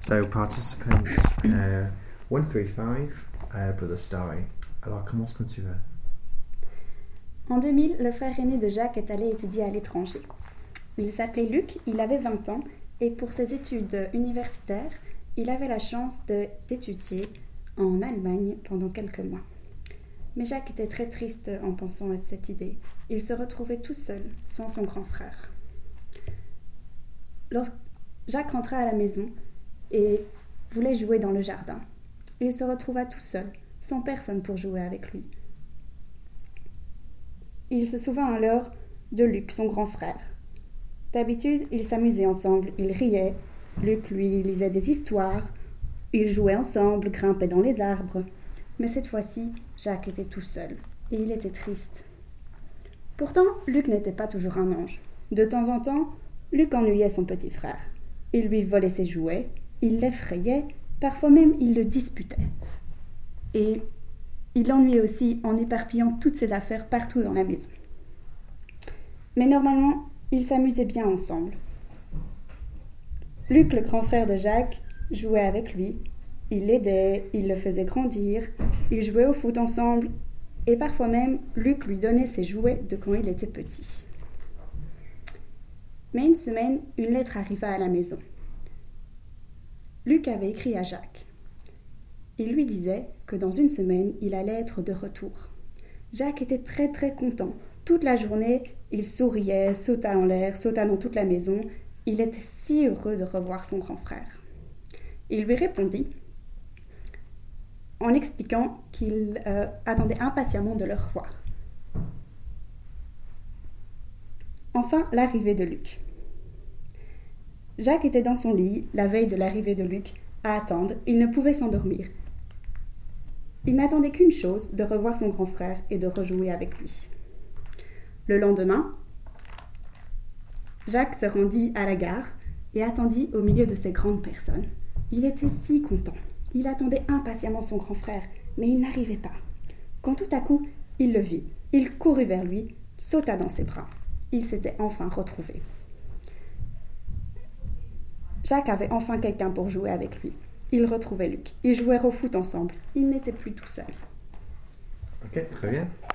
So participants 135, Brother Starry. Alors commence quand tu veux. En 2000, le frère aîné de Jacques est allé étudier à l'étranger. Il s'appelait Luc, il avait 20 ans et pour ses études universitaires, il avait la chance d'étudier en Allemagne pendant quelques mois. Mais Jacques était très triste en pensant à cette idée. Il se retrouvait tout seul, sans son grand frère. Lorsque Jacques rentra à la maison et voulait jouer dans le jardin, il se retrouva tout seul, sans personne pour jouer avec lui. Il se souvint alors de Luc, son grand frère. D'habitude, ils s'amusaient ensemble, ils riaient. Luc lui lisait des histoires. Ils jouaient ensemble, grimpaient dans les arbres. Mais cette fois-ci, Jacques était tout seul et il était triste. Pourtant, Luc n'était pas toujours un ange. De temps en temps, Luc ennuyait son petit frère. Il lui volait ses jouets, il l'effrayait, parfois même il le disputait. Et il l'ennuyait aussi en éparpillant toutes ses affaires partout dans la maison. Mais normalement, ils s'amusaient bien ensemble. Luc, le grand frère de Jacques, jouait avec lui. Il l'aidait, il le faisait grandir, ils jouaient au foot ensemble et parfois même Luc lui donnait ses jouets de quand il était petit. Mais une semaine, une lettre arriva à la maison. Luc avait écrit à Jacques. Il lui disait que dans une semaine, il allait être de retour. Jacques était très très content. Toute la journée, il souriait, sauta en l'air, sauta dans toute la maison. Il était si heureux de revoir son grand frère. Il lui répondit en expliquant qu'il attendait impatiemment de le revoir. Enfin, l'arrivée de Luc. Jacques était dans son lit, la veille de l'arrivée de Luc, à attendre. Il ne pouvait s'endormir. Il n'attendait qu'une chose, de revoir son grand frère et de rejouer avec lui. Le lendemain, Jacques se rendit à la gare et attendit au milieu de ces grandes personnes. Il était si content. Il attendait impatiemment son grand frère, mais il n'arrivait pas. Quand tout à coup, il le vit. Il courut vers lui, sauta dans ses bras. Ils s'étaient enfin retrouvés. Jacques avait enfin quelqu'un pour jouer avec lui. Il retrouvait Luc. Ils jouèrent au foot ensemble. Il n'était plus tout seul. Ok, très bien.